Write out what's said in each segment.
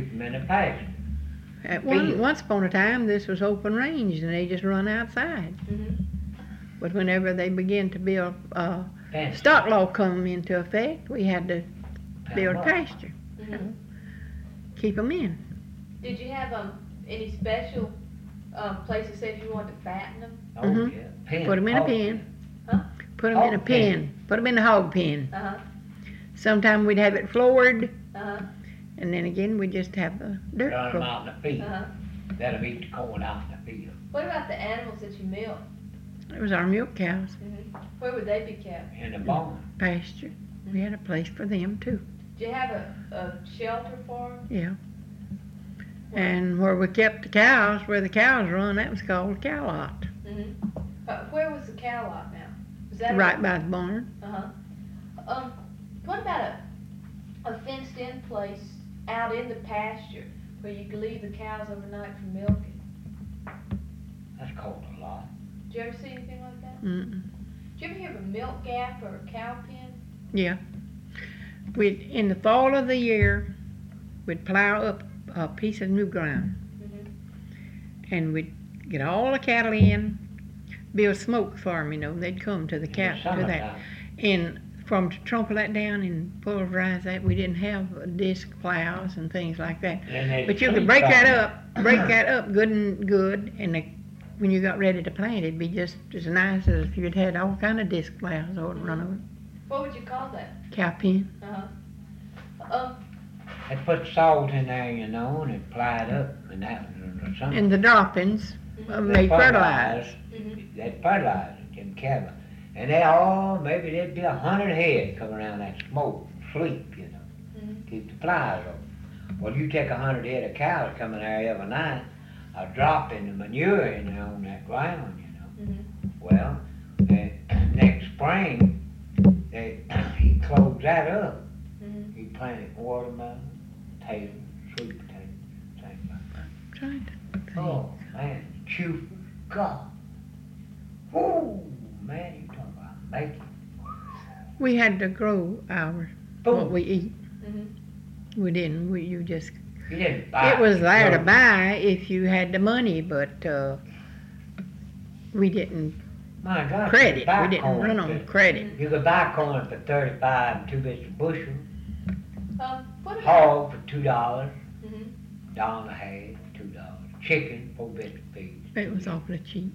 keep them in the pasture. Once upon a time, this was open range, and they just run outside. But whenever they began to build, stock law come into effect, we had to build pasture. Keep them in. Did you have any special places said you wanted to fatten them? Oh, yeah. Pen, Put them in a hog pen. Huh? Put them in a Hog pen. Put them in a hog pen. Uh-huh. Sometimes we'd have it floored, Uh-huh. and then again we'd just have the dirt Run them floor. out in the field. Uh-huh. Let them eat the corn out in the field. What about the animals that you milk? It was our milk cows, Where would they be kept? In the barn. pasture. We had a place for them too. Did you have a shelter for them? Yeah. And where we kept the cows, where the cows run, that was called a cow lot. Where was the cow lot now? Was that Right by the barn. What about a fenced-in place out in the pasture where you could leave the cows overnight for milking? That's called a lot. Did you ever see anything like that? Mm-mm. Did you ever hear of a milk gap or a cow pen? Yeah. In the fall of the year, we'd plow up a piece of new ground, and we'd get all the cattle in, build a smoke farm, they'd come to the cattle, to that. And from to trample that down and pulverize that, we didn't have disc plows and things like that. But you could break that up good, and when you got ready to plant, it'd be just as nice as if you'd had all kind of disc plows over run over. What would you call that? Cow pen. They put salt in there, and it plied up, and that was something. And the droppings made fertilizer. They'd fertilize them cattle. And maybe there'd be 100 head come around that smoke, sleep, keep the flies off. Well, you take 100 head of cows coming there every night, dropping the manure in there on that ground, Well, next spring, he closed that up. He planted watermelon, potatoes, sweet potatoes, things like that. Trying to think. Oh, man, chew, God. Oh, man, you talking about making. We had to grow what we eat. We didn't. You didn't buy it was there to buy if you had the money, but we didn't My God, credit. you could buy We didn't corn run on credit. You could buy corn for 35 and 2 bits a bushel. What about, Hog for $2, $1.50, $2. Chicken, 4 bits a piece. It was awfully cheap.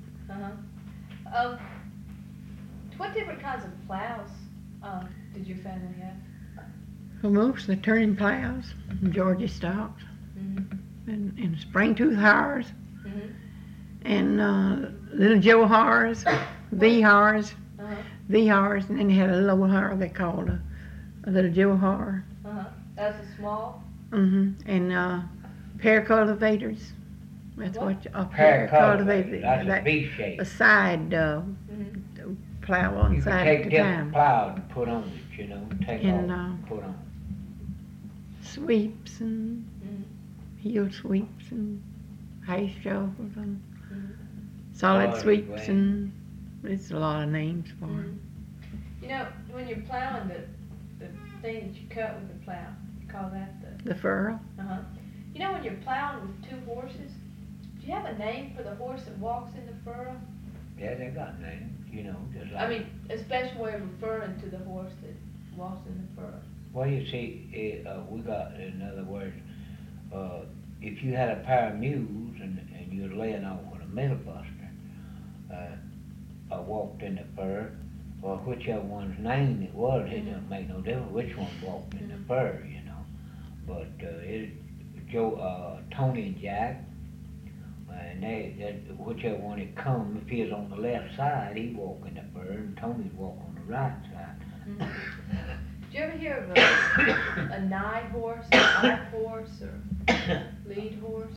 What different kinds of plows did your family have? Well, mostly turning plows, Georgia stocks, and spring tooth harrows, and little Joe harrows, V harrows, and then they had a little harrow they called a little Joe harrow. That was a small? And pear cultivators. That's what a Pear pear cultivator. That's a V shape. A side plow on You could side take at a different time. plows and put on it, take And, off, put on. Sweeps and heel sweeps and hay shovels and solid Solid sweeps blade. and it's a lot of names for them. When you're plowing the thing that you cut with the plow, you call that The furrow. when you're plowing with 2 horses, do you have a name for the horse that walks in the furrow? Yeah, they got names, just like. A special way of referring to the horse that walks in the furrow. Well, you see, we got, in other words, if you had a pair of mules and you're laying off with a middle buster, walked in the fur, or whichever one's name it was, it doesn't make no difference which one walked in the fur, But Tony and Jack, and whichever one it come, if he was on the left side, he walk in the fur, and Tony'd walk on the right side. Did you ever hear of a nigh horse, a light horse, or lead horse?